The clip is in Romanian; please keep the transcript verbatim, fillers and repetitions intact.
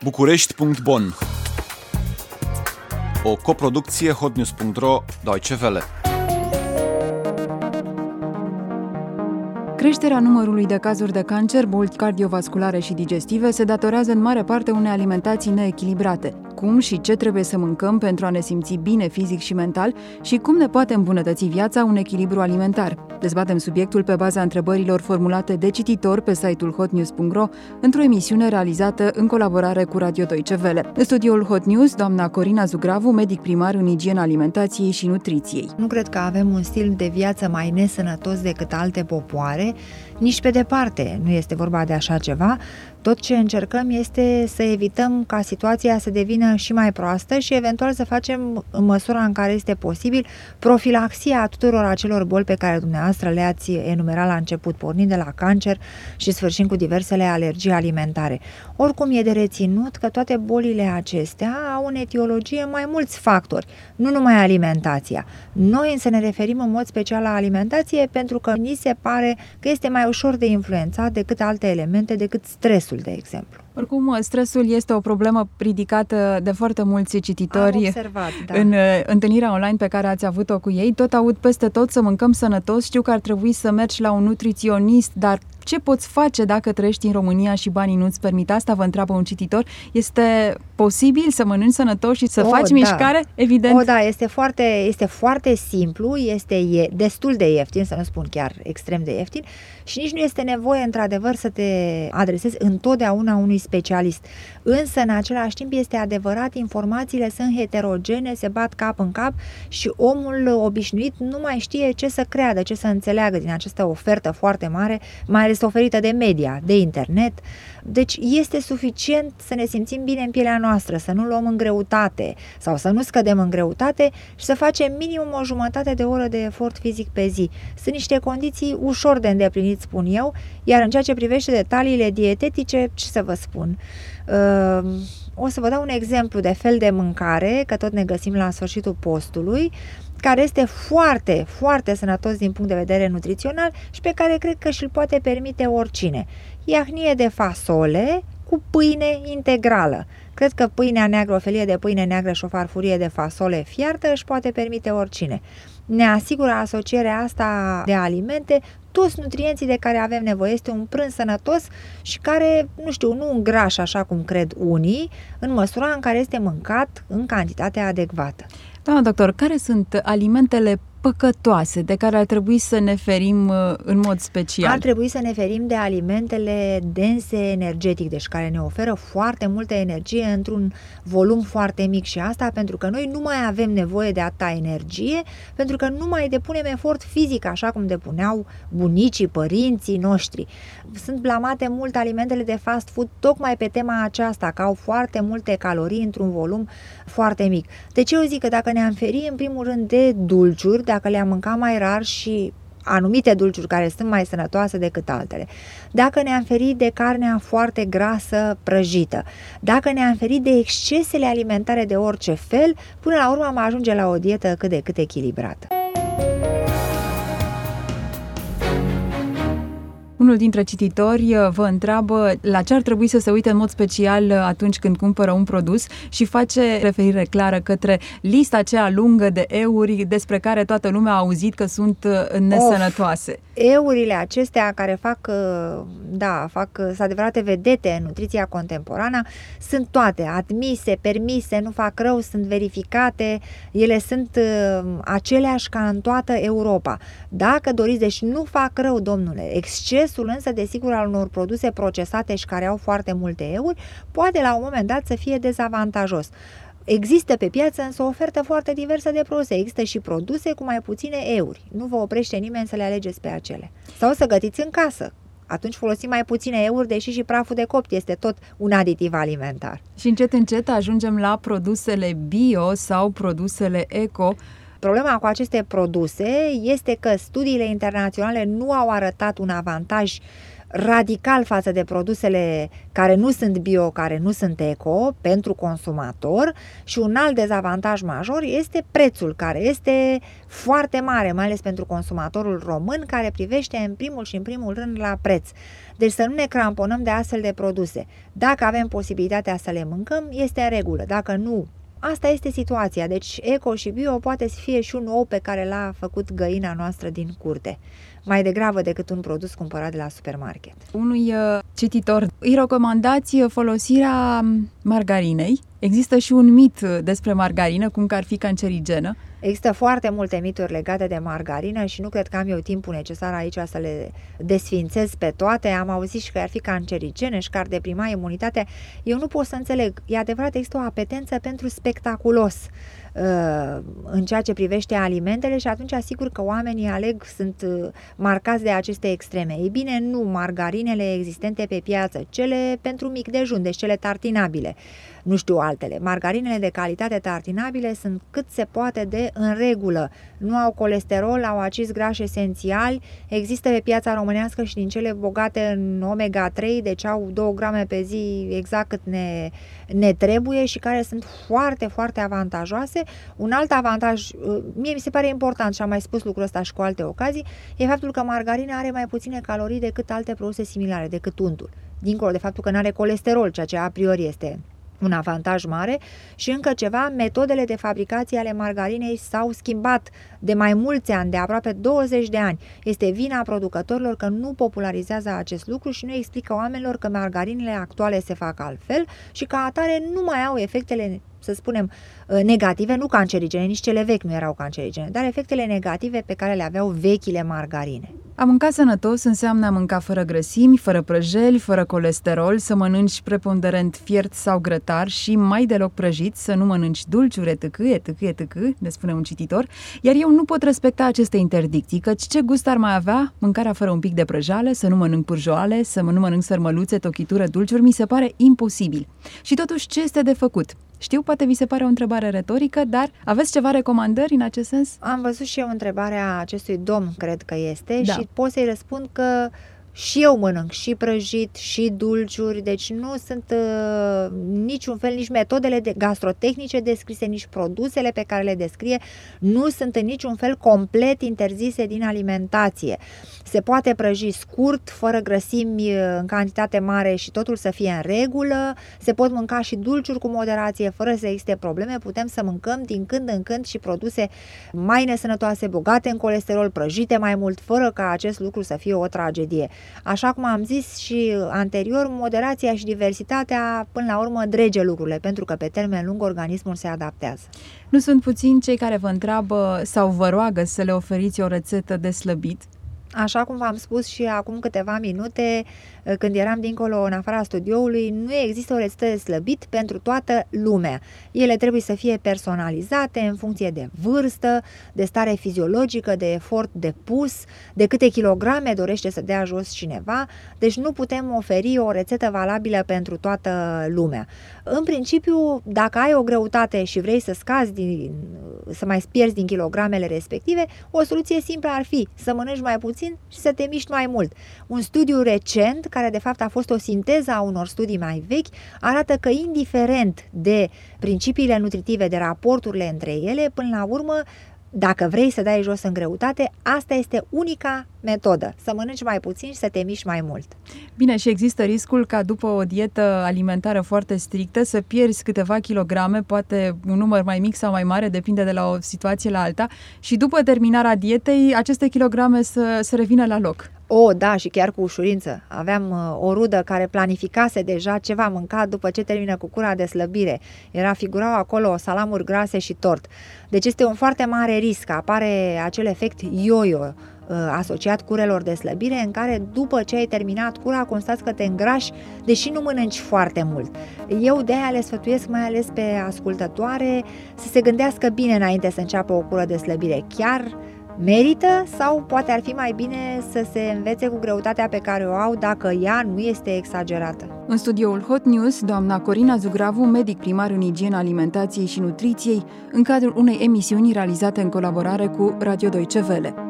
București punct bon. O coproducție hotnews punct ro Deutsche Welle. Creșterea numărului de cazuri de cancer, boli cardiovasculare și digestive se datorează în mare parte unei alimentații neechilibrate. Cum și ce trebuie să mâncăm pentru a ne simți bine fizic și mental și cum ne poate îmbunătăți viața un echilibru alimentar. Dezbatem subiectul pe baza întrebărilor formulate de cititori pe site-ul hotnews punct ro într-o emisiune realizată în colaborare cu Radio Deutsche Welle. În studioul Hot News, doamna Corina Zugravu, medic primar în igiena alimentației și nutriției. Nu cred că avem un stil de viață mai nesănătos decât alte popoare, nici pe departe nu este vorba de așa ceva. Tot ce încercăm este să evităm ca situația să devină și mai proastă și eventual să facem, în măsura în care este posibil, profilaxia tuturor acelor boli pe care dumneavoastră le-ați enumerat la început, pornind de la cancer și sfârșind cu diversele alergii alimentare. Oricum e de reținut că toate bolile acestea au în etiologie mai mulți factori, nu numai alimentația. Noi însă ne referim în mod special la alimentație pentru că ni se pare că este mai ușor de influențat decât alte elemente, decât stresul, de exemplu. Oricum, stresul este o problemă ridicată de foarte mulți cititori. Am observat, da. În uh, întâlnirea online pe care ați avut-o cu ei. Tot aud peste tot să mâncăm sănătos. Știu că ar trebui să mergi la un nutriționist, dar ce poți face dacă trăiești în România și banii nu-ți permit asta? Vă întreabă un cititor. Este posibil să mănânci sănătos și să o, faci da. mișcare? Evident. O, da, este foarte, este foarte simplu, este e, destul de ieftin, să nu spun chiar extrem de ieftin, și nici nu este nevoie, într-adevăr, să te adresezi întotdeauna unui specialist. Însă, în același timp, este adevărat, informațiile sunt heterogene, se bat cap în cap și omul obișnuit nu mai știe ce să creadă, ce să înțeleagă din această ofertă foarte mare, mai ales oferită de media, de internet. Deci este suficient să ne simțim bine în pielea noastră, să nu luăm în greutate sau să nu scădem în greutate și să facem minimum o jumătate de oră de efort fizic pe zi. Sunt niște condiții ușor de îndeplinit, spun eu, iar în ceea ce privește detaliile dietetice, ce să vă spun? Uh, o să vă dau un exemplu de fel de mâncare, că tot ne găsim la sfârșitul postului, care este foarte, foarte sănătos din punct de vedere nutrițional și pe care cred că și-l poate permite oricine. Iahnie de fasole cu pâine integrală. Cred că pâinea neagră, o felie de pâine neagră și o farfurie de fasole fiartă își poate permite oricine. Ne asigură asocierea asta de alimente toți nutrienții de care avem nevoie. Este un prânz sănătos și care, nu știu, nu îngrașă așa cum cred unii, în măsura în care este mâncat în cantitatea adecvată. Doamna doctor, care sunt alimentele păcătoase de care ar trebui să ne ferim în mod special? Ar trebui să ne ferim de alimentele dense energetic, deci care ne oferă foarte multă energie într-un volum foarte mic, și asta pentru că noi nu mai avem nevoie de atâta energie, pentru că nu mai depunem efort fizic așa cum depuneau bunicii, părinții noștri. Sunt blamate mult alimentele de fast food tocmai pe tema aceasta, că au foarte multe calorii într-un volum foarte mic. Deci eu zic că dacă ne-am feri în primul rând de dulciuri, dacă le-am mâncat mai rar și anumite dulciuri care sunt mai sănătoase decât altele, dacă ne-am ferit de carnea foarte grasă prăjită, dacă ne-am ferit de excesele alimentare de orice fel, până la urmă am ajunge la o dietă cât de cât echilibrată. Unul dintre cititori vă întreabă la ce ar trebui să se uite în mod special atunci când cumpără un produs și face referire clară către lista aceea lungă de euri despre care toată lumea a auzit că sunt nesănătoase. Of, eurile acestea care fac, da, fac sunt adevărate vedete în nutriția contemporană, sunt toate admise, permise, nu fac rău, sunt verificate, ele sunt aceleași ca în toată Europa. Dacă doriți, deci nu fac rău, domnule, exces însă, desigur, al unor produse procesate și care au foarte multe euri, poate la un moment dat să fie dezavantajos. Există pe piață însă o ofertă foarte diversă de produse. Există și produse cu mai puține euri. Nu vă oprește nimeni să le alegeți pe acele. Sau să gătiți în casă. Atunci folosim mai puține euri, deși și praful de copt este tot un aditiv alimentar. Și încet, încet ajungem la produsele bio sau produsele eco. Problema cu aceste produse este că studiile internaționale nu au arătat un avantaj radical față de produsele care nu sunt bio, care nu sunt eco pentru consumator, și un alt dezavantaj major este prețul, care este foarte mare, mai ales pentru consumatorul român, care privește în primul și în primul rând la preț. Deci să nu ne cramponăm de astfel de produse. Dacă avem posibilitatea să le mâncăm, este în regulă. Dacă nu, asta este situația. Deci eco și bio poate să fie și un ou pe care l-a făcut găina noastră din curte, mai degrabă decât un produs cumpărat de la supermarket. Unui uh, cititor îi recomandați folosirea margarinei. Există și un mit despre margarină, cum că ar fi cancerigenă. Există foarte multe mituri legate de margarină și nu cred că am eu timpul necesar aici să le desfințez pe toate. Am auzit și că ar fi cancerigene și că ar deprima imunitatea. Eu nu pot să înțeleg. E adevărat, există o apetență pentru spectaculos în ceea ce privește alimentele și atunci asigur că oamenii aleg, sunt marcați de aceste extreme. Ei bine, nu, margarinele existente pe piață, cele pentru mic dejun, deci cele tartinabile, nu știu altele. Margarinele de calitate tartinabile sunt cât se poate de în regulă. Nu au colesterol, au acizi grași esențiali, există pe piața românească și din cele bogate în omega trei, deci au două grame pe zi exact cât ne, ne trebuie și care sunt foarte, foarte avantajoase. Un alt avantaj, mie mi se pare important și am mai spus lucrul ăsta și cu alte ocazii, e faptul că margarina are mai puține calorii decât alte produse similare, decât untul. Dincolo de faptul că nu are colesterol, ceea ce a priori este un avantaj mare. Și încă ceva, metodele de fabricație ale margarinei s-au schimbat de mai mulți ani, de aproape douăzeci de ani. Este vina producătorilor că nu popularizează acest lucru și nu explică oamenilor că margarinele actuale se fac altfel și ca atare nu mai au efectele, să spunem, negative, nu cancerigene, nici cele vechi nu erau cancerigene, dar efectele negative pe care le aveau vechile margarine. A mânca sănătos înseamnă a mânca fără grăsimi, fără prăjeli, fără colesterol, să mănânci preponderent fiert sau grătar și mai deloc prăjit, să nu mănânci dulciuri, etc, etc, etc, ne spune un cititor, iar eu nu pot respecta aceste interdicții, căci ce gust ar mai avea mâncarea fără un pic de prăjală, să nu mănânc pârjoale, să nu mănânc sărmăluțe, tochitură, dulciuri, mi se pare imposibil. Și totuși, ce este de făcut? Știu, poate vi se pare o întrebare retorică, dar aveți ceva recomandări în acest sens? Am văzut și eu întrebarea acestui domn, cred că este, da. Și pot să-i răspund că și eu mănânc și prăjit, și dulciuri, deci nu sunt uh, niciun fel, nici metodele de gastrotehnice descrise, nici produsele pe care le descrie, nu sunt în niciun fel complet interzise din alimentație. Se poate prăji scurt, fără grăsimi în cantitate mare și totul să fie în regulă, se pot mânca și dulciuri cu moderație, fără să existe probleme, putem să mâncăm din când în când și produse mai nesănătoase, bogate în colesterol, prăjite mai mult, fără ca acest lucru să fie o tragedie. Așa cum am zis și anterior, moderația și diversitatea până la urmă drege lucrurile, pentru că pe termen lung organismul se adaptează. Nu sunt puțini cei care vă întreabă sau vă roagă să le oferiți o rețetă de slăbit? Așa cum v-am spus și acum câteva minute, când eram dincolo în afara studioului, nu există o rețetă de slăbit pentru toată lumea. Ele trebuie să fie personalizate în funcție de vârstă, de stare fiziologică, de efort depus, de câte kilograme dorește să dea jos cineva, deci nu putem oferi o rețetă valabilă pentru toată lumea. În principiu, dacă ai o greutate și vrei să scazi, din, să mai pierzi din kilogramele respective, o soluție simplă ar fi să mănânci mai puțin și să te miști mai mult. Un studiu recent, care de fapt a fost o sinteză a unor studii mai vechi, arată că indiferent de principiile nutritive, de raporturile între ele, până la urmă, dacă vrei să dai jos în greutate, asta este unica metodă, să mănânci mai puțin și să te miști mai mult. Bine, și există riscul ca după o dietă alimentară foarte strictă să pierzi câteva kilograme, poate un număr mai mic sau mai mare, depinde de la o situație la alta, și după terminarea dietei, aceste kilograme să, să revină la loc. O, da, și chiar cu ușurință. Aveam uh, o rudă care planificase deja ce va mânca după ce termină cu cura de slăbire. Era, figurau acolo salamuri grase și tort. Deci este un foarte mare risc. Apare acel efect yo-yo uh, asociat curelor de slăbire, în care după ce ai terminat cura constați că te îngrași, deși nu mănânci foarte mult. Eu de aia le sfătuiesc mai ales pe ascultătoare să se gândească bine înainte să înceapă o cură de slăbire. Chiar merită sau poate ar fi mai bine să se învețe cu greutatea pe care o au dacă ea nu este exagerată. În studioul Hot News, doamna Corina Zugravu, medic primar în igienă alimentației și nutriției, în cadrul unei emisiuni realizate în colaborare cu Radio Deutsche Welle.